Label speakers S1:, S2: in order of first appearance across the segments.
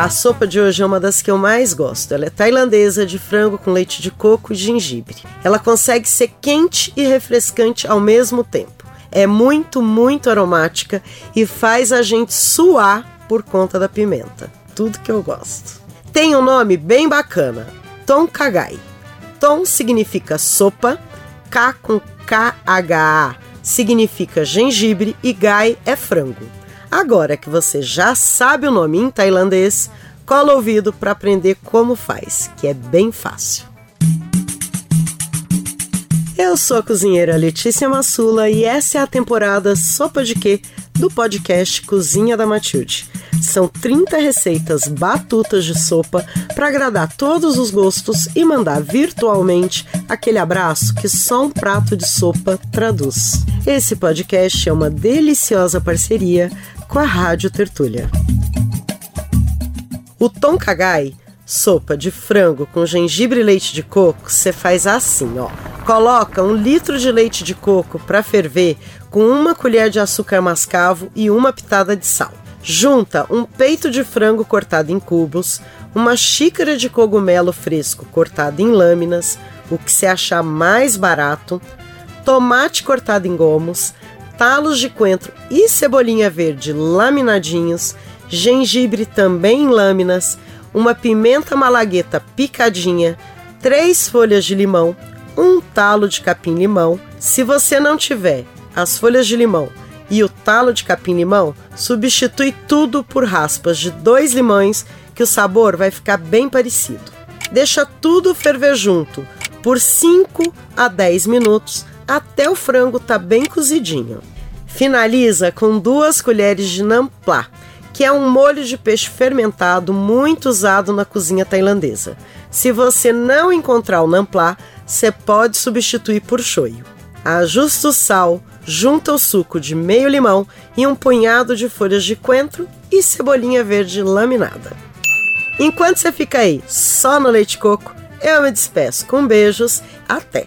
S1: A sopa de hoje é uma das que eu mais gosto. Ela é tailandesa, de frango com leite de coco e gengibre. Ela consegue ser quente e refrescante ao mesmo tempo. É muito, muito aromática e faz a gente suar por conta da pimenta. Tudo que eu gosto. Tem um nome bem bacana, Tom Kha Gai. Tom significa sopa, K com K-H-A significa gengibre e Gai é frango. Agora que você já sabe o nome em tailandês, cola o ouvido para aprender como faz, que é bem fácil. Eu sou a cozinheira Letícia Massula e essa é a temporada Sopa de Quê do podcast Cozinha da Matilde. São 30 receitas batutas de sopa para agradar todos os gostos e mandar virtualmente aquele abraço que só um prato de sopa traduz. Esse podcast é uma deliciosa parceria com a Rádio Tertúlia. O Tom Kha Gai, sopa de frango com gengibre e leite de coco, você faz assim, ó. Coloca 1 litro de leite de coco para ferver com 1 colher de açúcar mascavo e 1 pitada de sal. Junta um peito de frango cortado em cubos, 1 xícara de cogumelo fresco cortado em lâminas, o que você achar mais barato, tomate cortado em gomos, talos de coentro e cebolinha verde laminadinhos, gengibre também em lâminas, 1 pimenta malagueta picadinha, 3 folhas de limão, 1 talo de capim-limão. Se você não tiver as folhas de limão e o talo de capim-limão, substitui tudo por raspas de 2 limões, que o sabor vai ficar bem parecido. Deixa tudo ferver junto por 5 a 10 minutos, até o frango tá bem cozidinho. Finaliza com 2 colheres de nam pla, que é um molho de peixe fermentado muito usado na cozinha tailandesa. Se você não encontrar o nam pla, você pode substituir por shoyu. Ajusta o sal, junta o suco de meio limão e um punhado de folhas de coentro e cebolinha verde laminada. Enquanto você fica aí só no leite de coco, eu me despeço com beijos. Até!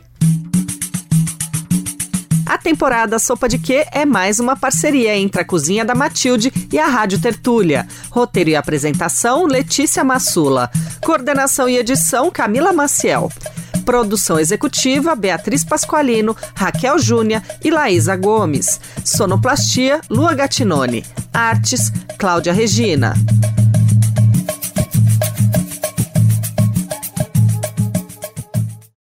S2: A temporada Sopa de Quê é mais uma parceria entre a Cozinha da Matilde e a Rádio Tertúlia. Roteiro e apresentação, Letícia Massula. Coordenação e edição, Camila Maciel. Produção executiva, Beatriz Pasqualino, Raquel Júnia e Laísa Gomes. Sonoplastia, Lua Gattinoni. Artes, Cláudia Regina.